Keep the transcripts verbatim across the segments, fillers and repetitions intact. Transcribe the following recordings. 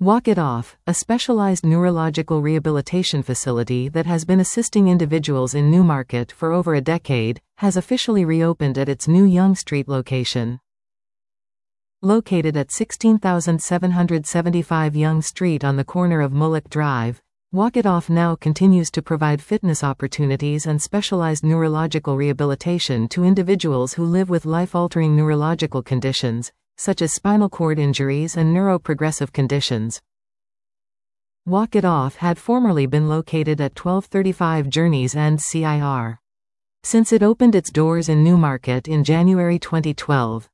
Walk It Off, a specialized neurological rehabilitation facility that has been assisting individuals in Newmarket for over a decade, has officially reopened at its new Yonge Street location. Located at sixteen thousand seven hundred seventy-five Yonge Street on the corner of Mullock Drive, Walk It Off now continues to provide fitness opportunities and specialized neurological rehabilitation to individuals who live with life-altering neurological conditions, such as spinal cord injuries and neuroprogressive conditions. Walk It Off had formerly been located at twelve thirty-five Journeys End C I R. Since it opened its doors in Newmarket in January twenty twelve.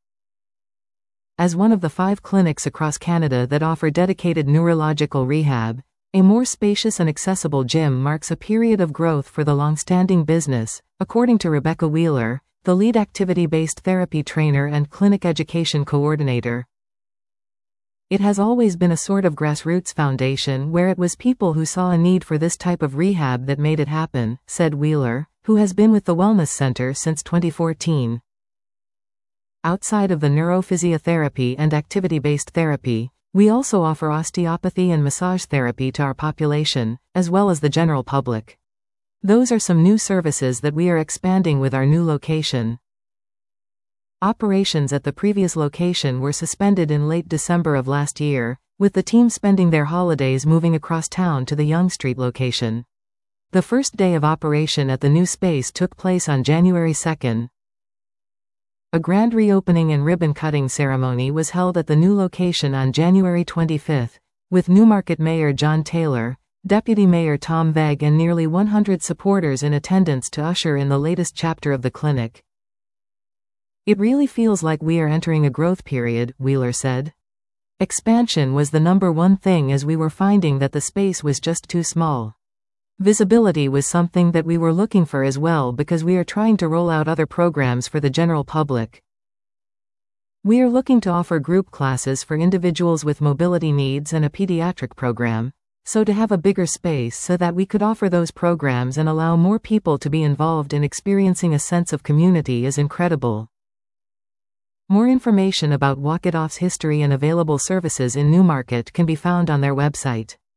As one of the five clinics across Canada that offer dedicated neurological rehab, a more spacious and accessible gym marks a period of growth for the long-standing business, according to Rebecca Wheeler, the lead activity-based therapy trainer and clinic education coordinator. It has always been a sort of grassroots foundation where it was people who saw a need for this type of rehab that made it happen, said Wheeler, who has been with the Wellness Center since twenty fourteen. Outside of the neurophysiotherapy and activity-based therapy, we also offer osteopathy and massage therapy to our population, as well as the general public. Those are some new services that we are expanding with our new location. Operations at the previous location were suspended in late December of last year, with the team spending their holidays moving across town to the Yonge Street location. The first day of operation at the new space took place on January second. A grand reopening and ribbon-cutting ceremony was held at the new location on January twenty-fifth, with Newmarket Mayor John Taylor, Deputy Mayor Tom Vegg and nearly one hundred supporters in attendance to usher in the latest chapter of the clinic. It really feels like we are entering a growth period, Wheeler said. Expansion was the number one thing as we were finding that the space was just too small. Visibility was something that we were looking for as well because we are trying to roll out other programs for the general public. We are looking to offer group classes for individuals with mobility needs and a pediatric program, so to have a bigger space so that we could offer those programs and allow more people to be involved in experiencing a sense of community is incredible. More information about Walk It Off's history and available services in Newmarket can be found on their website.